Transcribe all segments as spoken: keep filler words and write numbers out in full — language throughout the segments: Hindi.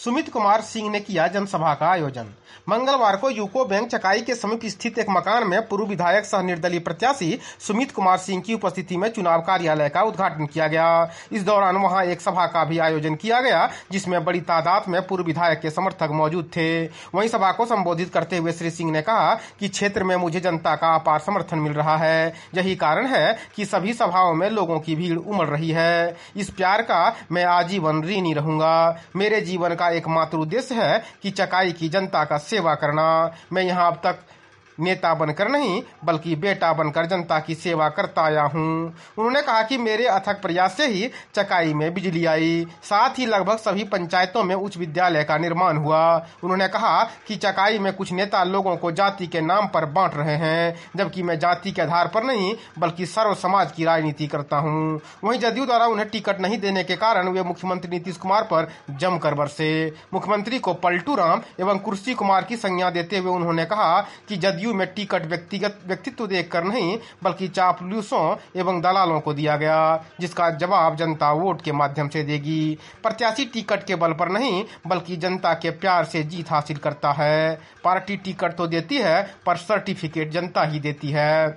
सुमित कुमार सिंह ने किया जनसभा का आयोजन। मंगलवार को यूको बैंक चकाई के समीप स्थित एक मकान में पूर्व विधायक सह निर्दलीय प्रत्याशी सुमित कुमार सिंह की उपस्थिति में चुनाव कार्यालय का उद्घाटन किया गया। इस दौरान वहां एक सभा का भी आयोजन किया गया, जिसमें बड़ी तादाद में पूर्व विधायक के समर्थक मौजूद थे। वहीं सभा को संबोधित करते हुए श्री सिंह ने कहा कि क्षेत्र में मुझे जनता का अपार समर्थन मिल रहा है। यही कारण है कि सभी सभाओं में लोगों की भीड़ उमड़ रही है। इस प्यार का मैं आजीवन ऋणी रहूंगा। मेरे जीवन का एकमात्र उद्देश्य है कि चकाई की जनता का सेवा करना। मैं यहाँ अब तक नेता बनकर नहीं बल्कि बेटा बनकर जनता की सेवा करता आया हूँ। उन्होंने कहा कि मेरे अथक प्रयास से ही चकाई में बिजली आई, साथ ही लगभग सभी पंचायतों में उच्च विद्यालय का निर्माण हुआ। उन्होंने कहा कि चकाई में कुछ नेता लोगों को जाति के नाम पर बांट रहे हैं, जबकि मैं जाति के आधार पर नहीं बल्कि सर्व समाज की राजनीति करता हूँ। वहीं जदयू द्वारा उन्हें टिकट नहीं देने के कारण वे मुख्यमंत्री नीतीश कुमार पर जमकर बरसे। मुख्यमंत्री को पलटू राम एवं कुर्सी कुमार की संज्ञा देते हुए उन्होंने कहा कि जदयू में टिकट व्यक्तिगत व्यक्तित्व देखकर नहीं बल्कि चापलूसों एवं दलालों को दिया गया, जिसका जवाब जनता वोट के माध्यम से देगी। प्रत्याशी टिकट के बल पर नहीं बल्कि जनता के प्यार से जीत हासिल करता है। पार्टी टिकट तो देती है पर सर्टिफिकेट जनता ही देती है,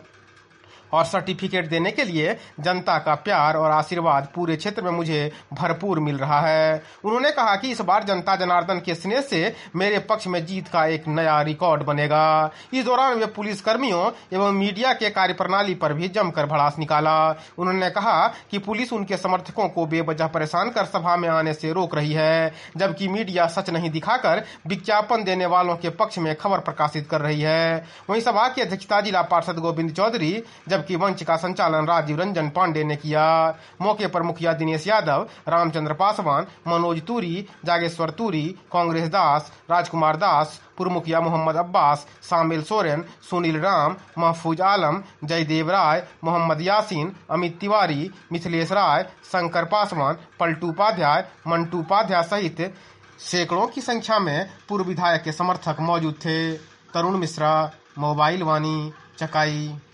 और सर्टिफिकेट देने के लिए जनता का प्यार और आशीर्वाद पूरे क्षेत्र में मुझे भरपूर मिल रहा है। उन्होंने कहा कि इस बार जनता जनार्दन के स्नेह से मेरे पक्ष में जीत का एक नया रिकॉर्ड बनेगा। इस दौरान वे पुलिस कर्मियों एवं मीडिया के कार्यप्रणाली पर भी जमकर भड़ास निकाला। उन्होंने कहा कि पुलिस उनके समर्थकों को बेवजह परेशान कर सभा में आने से रोक रही है, जबकि मीडिया सच नहीं दिखाकर विज्ञापन देने वालों के पक्ष में खबर प्रकाशित कर रही है। वहीं सभा की अध्यक्षता जिला पार्षद गोविंद चौधरी जबकि मंच का संचालन राजीव रंजन पांडे ने किया। मौके पर मुखिया दिनेश यादव, रामचंद्र पासवान, मनोज तूरी, जागेश्वर तूरी, कांग्रेस दास, राजकुमार दास, पूर्व मुखिया मोहम्मद अब्बास, शामिल सोरेन, सुनील राम, महफूज आलम, जयदेव राय, मोहम्मद यासीन, अमित तिवारी, मिथिलेश राय, शंकर पासवान, पलटू उपाध्याय, मंटू उपाध्याय सहित सैकड़ों की संख्या में पूर्व विधायक के समर्थक मौजूद थे। तरुण मिश्रा, मोबाइल वाणी, चकाई।